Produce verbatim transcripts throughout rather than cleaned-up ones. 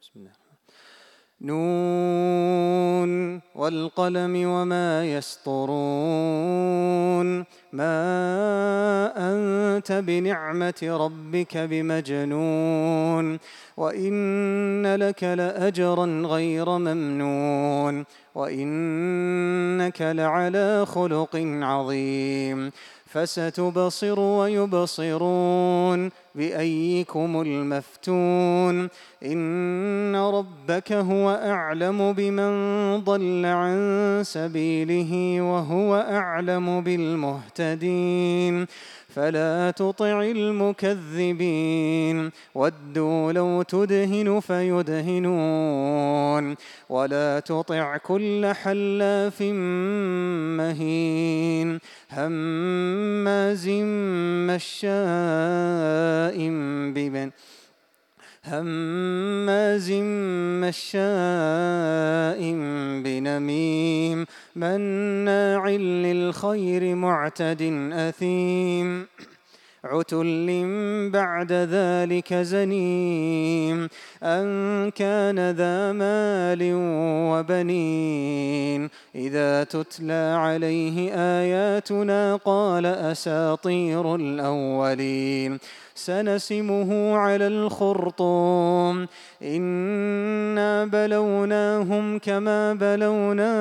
بسم الله. نون والقلم وما يسطرون ما أنت بنعمة ربك بمجنون وإن لك لأجرا غير ممنون وإنك لعلى خلق عظيم فستبصر ويبصرون بأيكم المفتون إن ربك هو أعلم بمن ضل عن سبيله وهو أعلم بالمهتدين فلا تطع المكذبين ودوا لو تدهن فيدهنون ولا تطع كل حلاف مهين هماز مشاء ببن هماز مشاء بنميم مناع للخير معتد أثيم عتل بعد ذلك زنيم أن كان ذا مال وبنين إذا تتلى عليه آياتنا قال أساطير الأولين سنسمه على الخرطوم إنا بلوناهم كما بلونا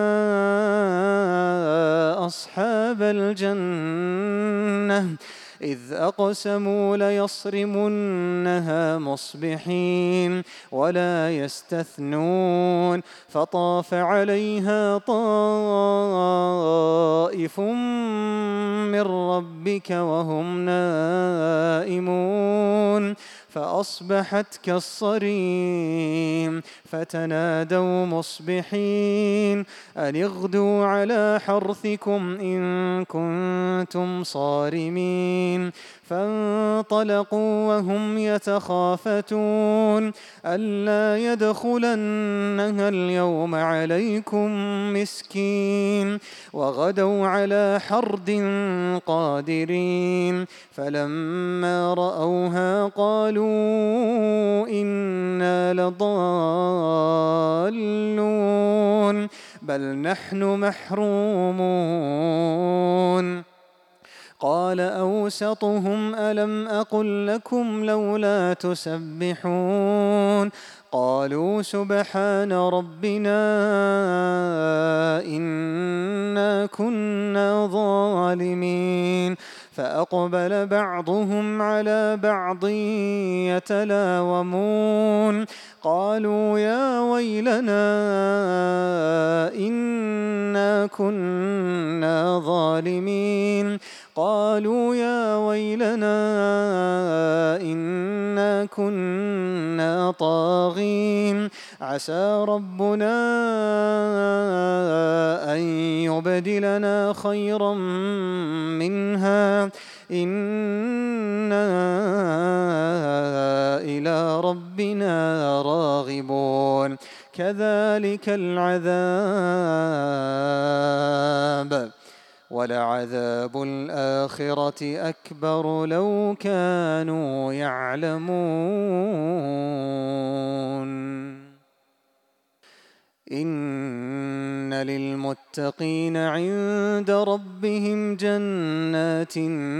أصحاب الجنة إذ أقسموا ليصرمنها مصبحين ولا يستثنون فطاف عليها طائف من ربك وهم نائمون فأصبحت كالصريم فتنادوا مصبحين أن اغدوا على حرثكم إن كنتم صارمين فانطلقوا وهم يتخافتون ألا يدخلنها اليوم عليكم مسكين وغدوا على حرد قادرين فلما رأوها قالوا إنا لضالون بل نحن محرومون قال أوسطهم ألم أقل لكم لولا تسبحون قالوا سبحان ربنا إنا كنا ظالمين فأقبل بعضهم على بعض يتلاومون قالوا يا ويلنا إنا كنا ظالمين قالوا يا ويلنا إنا كنا طاغين عسى ربنا أن يبدلنا خيرا منها إنا إلى ربنا راغبون كذلك العذاب ولعذاب الآخرة أكبر لو كانوا يعلمون إن للمتقين عند ربهم جنات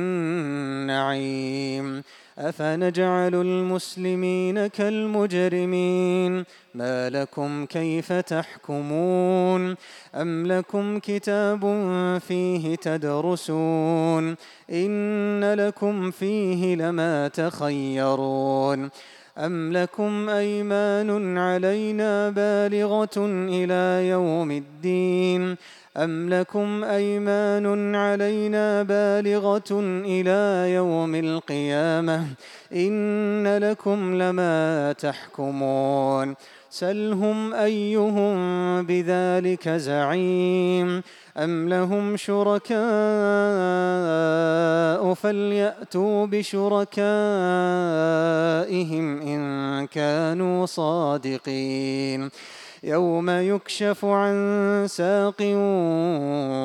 النعيم أفنجعل المسلمين كالمجرمين ما لكم كيف تحكمون أم لكم كتاب فيه تدرسون إن لكم فيه لما تخيرون أم لكم أيمان علينا بالغة إلى يوم الدين أم لكم أيمان علينا بالغة إلى يوم القيامة إن لكم لما تحكمون سلهم أيهم بذلك زعيم أم لهم شركاء فليأتوا بشركائهم إن كانوا صادقين يوم يكشف عن ساق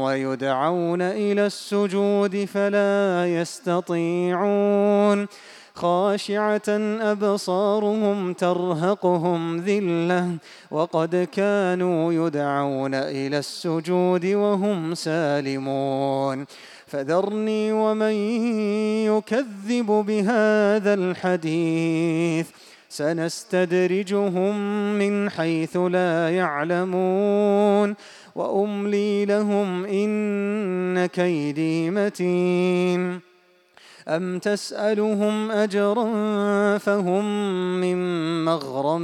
ويدعون إلى السجود فلا يستطيعون خاشعة أبصارهم ترهقهم ذلة وقد كانوا يدعون إلى السجود وهم سالمون فذرني ومن يكذب بهذا الحديث سنستدرجهم من حيث لا يعلمون وأملي لهم إن كيدي متين أم تسألهم أجرا فهم من مغرم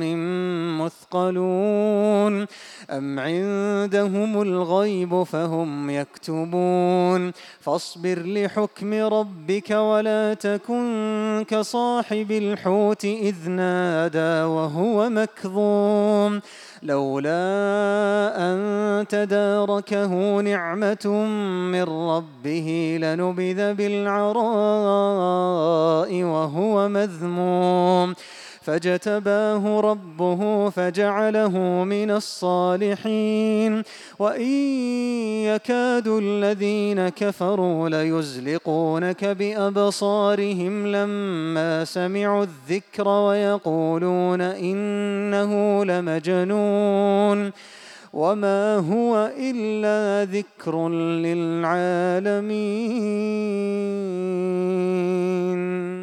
مثقلون أم عندهم الغيب فهم يكتبون فاصبر لحكم ربك ولا تكن كصاحب الحوت إذ نادى وهو مكظوم لولا أن تداركه نعمة من ربه لنبذ بالعراء وهو مذموم فاجتباه ربه فجعله من الصالحين وإن يكاد الذين كفروا ليزلقونك بأبصارهم لما سمعوا الذكر ويقولون إنه لمجنون وما هو إلا ذكر للعالمين.